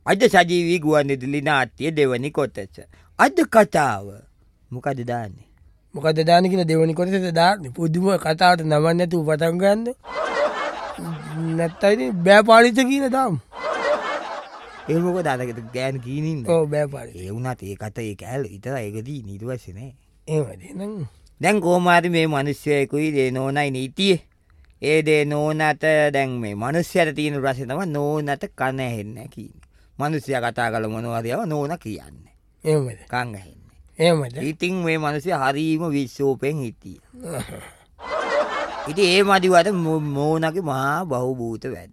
අද සජීවී ගුවන්විදුලි නාට්‍ය දෙවනි කොටස. අද කතාව මොකද දාන්නේ? මොකද දාන්නේ කියලා දෙවනි කොටසට දාන්නේ. පුදුම කතාවට නමක් නැතුව පටන් ගන්න. නැත්තයි බෑපාලිත කියන දාමු. ඒ මොකද අදකට ගෑනු කීනින්ද? ඔව් බෑපාලිත. ඒ වුණත් ඒ කත ඒ කැල විතරයි ඒකදී ඊට පස්සේ නෑ. එහෙමද නං. දැන් කොහොම හරි මේ මිනිස්සෙකුයි දේ නෝනයි නීතියේ. ඒ දේ නෝනට දැන් මේ මිනිස්සයාට තියෙන ප්‍රශ්නේ තමයි නෝනට කන ඇහෙන්නේ නැහැ කියන්නේ. මිනිස්සයා කතා කළ මොනවද ඒවා නෝන කියන්නේ. එහෙමද? කන් ඇහෙන්නේ. එහෙමද? ඉතින් මේ මිනිස්සයා හරීම විශ්වාසයෙන් හිටියා. ඉතින් ඒ මදිවට මෝනගේ මහා බහූබූත වැඩ.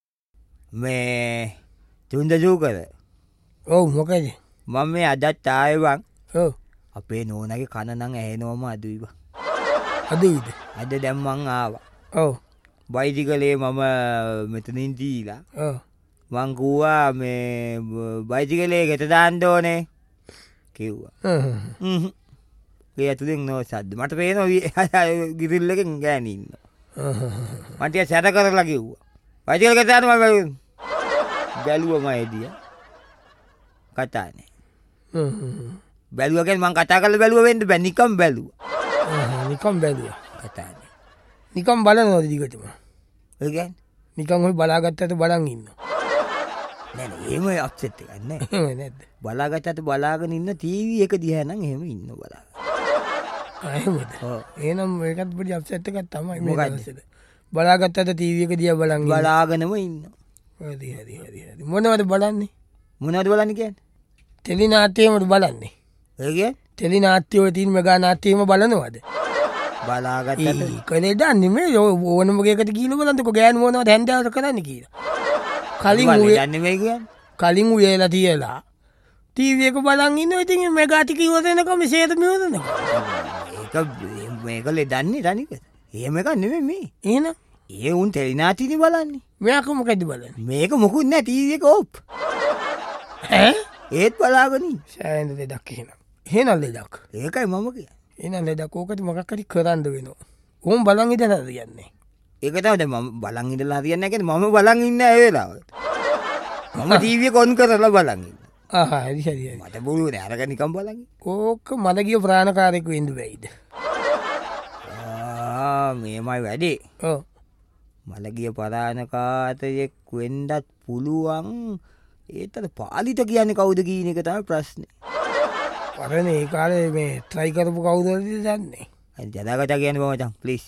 මේ තුන්දසූකර. ඔව් මොකද? මම මේ අදත් ආවේ වන්. ඔව්. අපේ නෝනගේ කන නම් ඇහෙනවම අදුයි බං. අදුයිද? අද දැන් මං ආවා. ඔව්. බයිසිකලේ මම මෙතනින් දීලා. ඔව්. මං කිව්වා මේ බයිසිකලේ ගෙට දාන්න ඕනේ කිව්වා. ඒ ඇතුලෙන් නෝ සද්ද. මට පේනවා ගිරිල් එකෙන් ගෑණි ඉන්නවා. මට ඒක සැර කරලා කිව්වා. බයිසිකල ගෙට දාන්න මම බැලුවම එදියා. කතානේ. බැලුවා කියන්නේ මං කතා කරලා බැලුවා වෙන්න බෑ නිකම් බැලුවා. නිකම් බැලුවා. කතානේ. නිකම් බලනවද දිගටම? ඒ කියන්නේ නිකම් ඔය බලාගත්තට බලන් ඉන්නවා. නෑ නෑ එහෙම අප්සෙට් එකක් නෑ. එහෙම නැද්ද? බලාගත්තට බලාගෙන ඉන්න ටීවී එක දිහා නම් එහෙම ඉන්න බලාගෙන. එහෙමද? ඔව්. එහෙනම් ඒකත් පොඩි අප්සෙට් එකක් තමයි මේ මොකද්ද? දවස්වල. බලාගත්තට ටීවී එක දිහා බලන් ඉන්න. බලාගෙනම ඉන්න. හරි. මොනවද බලන්නේ? මොනවද බලන්නේ කියන්නේ? ටෙලි නාට්‍යයමද බලන්නේ? ඒ කියන්නේ ටෙලි නාට්‍ය වල තියෙන මෙගා නාට්‍යයම බලනවද? බලාගත්තට කනේ දන්නේ මේ ඕනම එකකට කියලා බලන්නකො ගෑනු මොනවද හැන්දෑවට කරන්න කියලා. කලින් යන්නේ මේ කියන්නේ. කලින් උයලා තියලා ටීවී එක බලන් ඉන්නවා. ඉතින් මෙගා ටික ඉවර වෙනකම් සේරම ඉවර වෙනවා. ඒක මේක ලෙදන්නේ තනික. එහෙම එකක් නෙමෙයි මේ. එහෙනම් ඒ උන් ටෙලිනාටිනේ බලන්නේ. මෙයාක මොකද බලන්නේ? මේක මොකුත් නෑ ටීවී එක ඕප්. ඈ? ඒත් බලාගෙන ඉන්න. සෑහෙන ලෙඩක් එහෙනම්. එහෙනම් ලෙඩක්. ඒකයි මම කියන්නේ. එහෙනම් ලෙඩක් ඕකට මොකක් හරි කරන්න වෙනවා. ඕම් බලන් ඉඳලා හරියන්නේ. ඒක තමයි දැන් මම බලන් ඉඳලා හරියන්නේ නැහැ කියන්නේ මම බලන් ඉන්න ඒ වෙලාවට. මම ටීවී එක ඔන් කරලා බලන් ඉන්න. හරි. මට බුරුනේ අරක නිකන් බලන් ඉන්න. ඕක මලගිය ප්‍රාණකාරයෙකු වෙන්න බැයිද? මේමයි වැඩේ. ඔව්. මලගිය පරාණකාරයෙක් වෙන්නත් පුළුවන්. ඒතර පාලිත කියන්නේ කවුද කියන එක තමයි ප්‍රශ්නේ. පරණ ඒ කාලේ මේ ට්‍රයි කරපු කවුද දන්නේ? අද ජදාගතා කියන්නේ මම ප්ලීස්.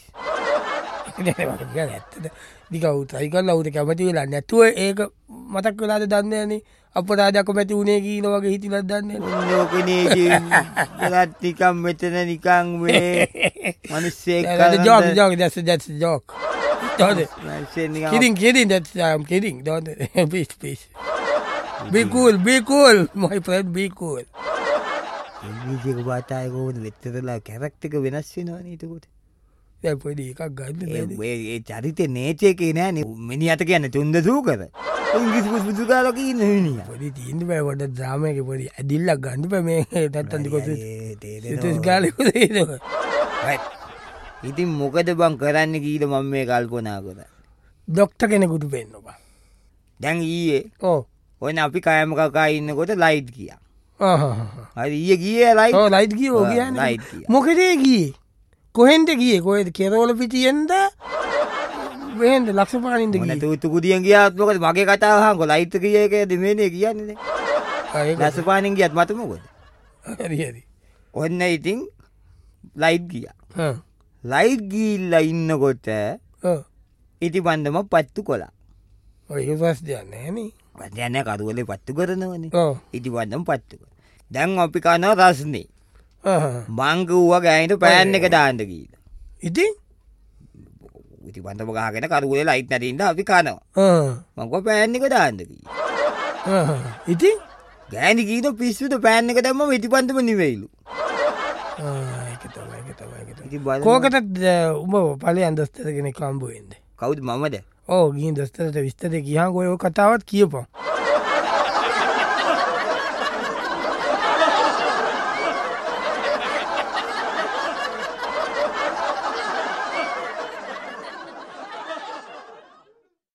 ඇත්තට නිකව් ට්‍රයි කරලා උට කැමති වෙලා නැතුව ඒක මතක් වෙලාද දන්නේ නැනේ. අපරාධයක් කැමති උනේ කියන වගේ හිතිලක් දන්නේ නැහැ. ඕකනේ ඒත් නිකන් මෙතන නිකන් මේ මිනිස්සෙක් that's a joke. Don't it? Kidding, I'm kidding. Don't please. Be cool, my friend, be cool. ඉංග්‍රීසියක භාෂාවේ කොහොමද මෙච්චරලා කැරක්ටර් එක වෙනස් වෙනවනේ එතකොට. දැන් පොඩි එකක් ගන්න බෑ. ඒ චරිතේ නේචර් එකේ නෑනේ. මිනිහට කියන්නේ තුන්දසූකර. ඉංග්‍රීසි පුස්තු කාලා කියන මිනිහා. පොඩි තියෙන්න බෑ වඩ ඩ්‍රාමා එකේ පොඩි ඇදිල්ලක් ගන්න බෑ මේ නැත්තම් දිකොත්. ඒක ගාලේ කොහෙද? ඉතින් මොකද බං කරන්න කියලා මම මේ කල්පනා කරා. ડોක්ටර් කෙනෙකුට වෙන්න බං. දැන් ඊයේ ඔව්. ඔන්න අපි කයම කකා ඉන්නකොට ලයිට් ගියා. හරි ඊයේ ගියේ ලයිට්. ඔව් ලයිට් ගියෝ කියන්නේ. මොකද ගියේ? කොහෙන්ද ගියේ? කොහෙද? කෙරවල පිටියෙන්ද? වෙහෙන්ද ලක්ෂපානින්ද ගියේ? මොන තුතු කුඩියෙන් ගියාත් මොකද මගේ කතාව අහංකො ලයිට් ගියේ ඒකද මෙනේ කියන්නේ නේ. ලක්ෂපානින් ගියත් මත මොකද? හරි. ඔන්න ඉතින් ලයිට් ගියා. ලයිට් ගිහිල්ලා ඉන්නකොට ඉතිපන්දම පත්තු කොලා. ඔය ඉවස් දෙයක් නැහැ නේ. දැන් නෑ කරුවලේ පත්තු කරනවනේ. ඔව්. ඉතිපන්දම පත්තු කරා. දැන් අපි කනවා රස්නේ. මං කිව්වා ගෑනිට පෑන් එක දාන්න කියලා. ඉතින් ඉතිපන්දම ගහගෙන කරුවලේ ලයිට් නැතිනම් අපි කනවා. මං කිව්වා පෑන් එක දාන්න කියලා. ඉතින් ගෑනි කීන පිස්සුද පෑන් එක දැම්මම ඉතිපන්දම නිවෙයිලු. ඒක තමයි. කෝකටත් උඹ ඵලයන් දොස්තර කෙනෙක් හම්බ වෙන්නේ. කවුද මමද? ඔව් ගිහින් දොස්තරට විස්තර කියහන් ඔය කතාවත් කියපන්.